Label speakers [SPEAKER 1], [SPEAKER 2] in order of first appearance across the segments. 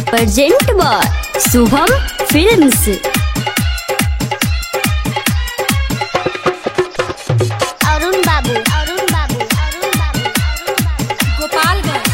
[SPEAKER 1] Present by Shubham films.
[SPEAKER 2] Arun Babu Gopalganj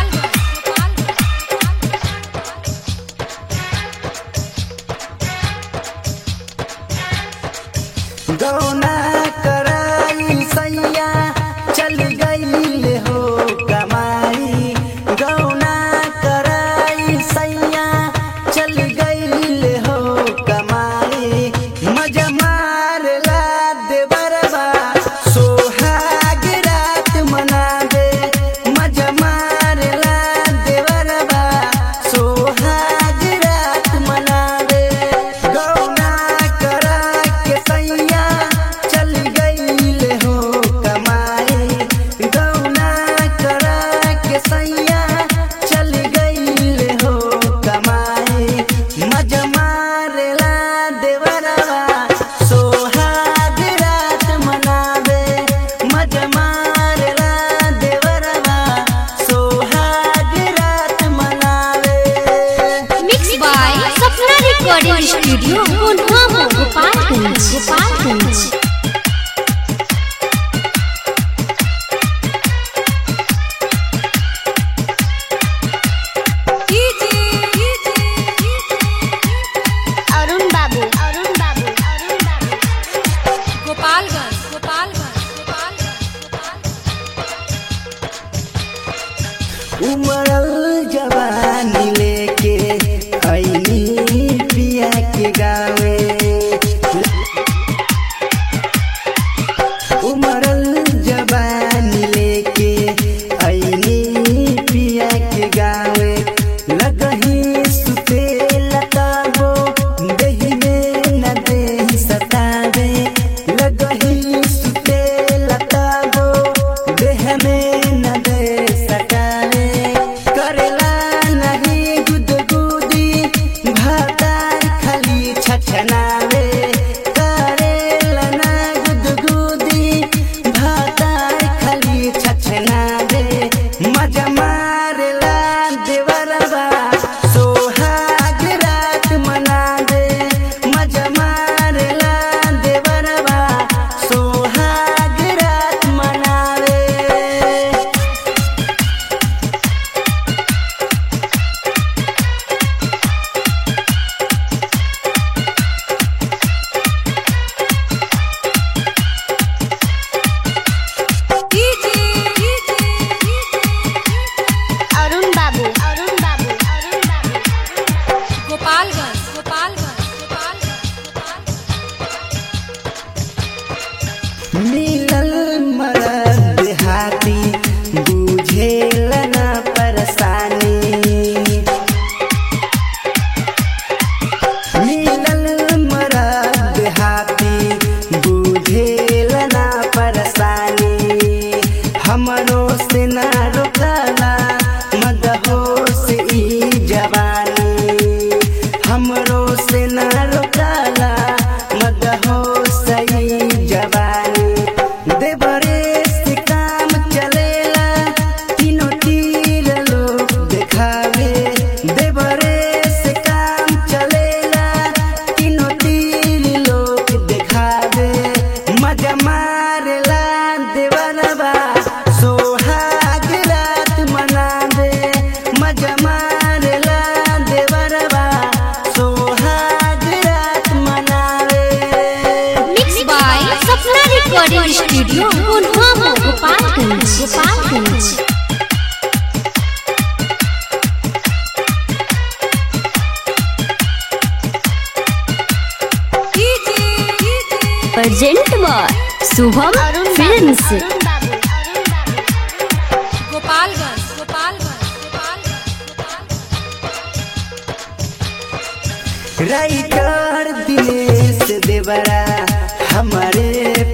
[SPEAKER 3] गौना कराई सैया चल गई हो कमाई। गौना कराई सैया चल गई हो कमाई। मजा मार ला देवरबा सोहाग रात मना दे। मजा मार ला देवरबा सोहाग रात मना दे। गौना करा के सैया चल गई हो कमाई। गौना करा के सैया चल गई हो कमाई। मजा मार ला देवरबा सोहाग रात मनावे। मजा मार ला देवरबा सोहाग रात मनावे।
[SPEAKER 1] Mix by Sapna recording studio Gopalganj.
[SPEAKER 2] Arun Babu
[SPEAKER 4] Gopalganj
[SPEAKER 3] उमरल जवानी लेके आईनी पिया के गावे। उमरल जवानी लेके आईनी पिया के गावे। लगही सुते लताबो देहि में न देहि सतावे। लगही सुते लताबो देह में न दे सतावे। करेला नहीं गुदगुदी भातार खाली छछनावे। करेला ना गुदगुदी भातार खाली छछनावे। मजा मारेला देवरबा सोहाग रात मना दे। मजा मारेला देवरबा सोहाग रात मनावे।
[SPEAKER 2] अरुण बाबू
[SPEAKER 4] गोपालगंज
[SPEAKER 3] मिलल मरद हाथी बुझेल ना परेशानी। मिलल मरद हाथी बुझेल ना परेशानी। हमरो से ना रोकला मदहोश ई जवानी। हमरो से ना रोकला मदहोश ई जवानी। देवरे से काम चलेला तीनों तीर लोग देखावे। देवरे से काम चलेला तीनों तीर लोग देखावे। मजा मारेला देवरबा सोहाग रात मनावे। मजा मारेला देवरबा सोहाग रात मनावे।
[SPEAKER 1] Mix by Sapna recording studio Gopalganj. Present by Shubham films.
[SPEAKER 3] Writer Dinesh देवरा हमारे